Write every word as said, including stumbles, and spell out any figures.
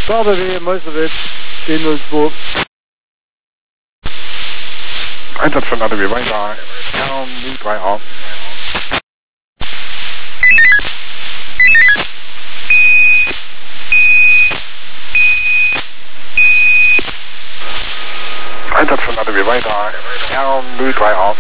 K B W, Meuselwitz, zehn null zwei. Einsatz von A D W weiter, R null drei A. Einsatz von A D W weiter, R null drei A.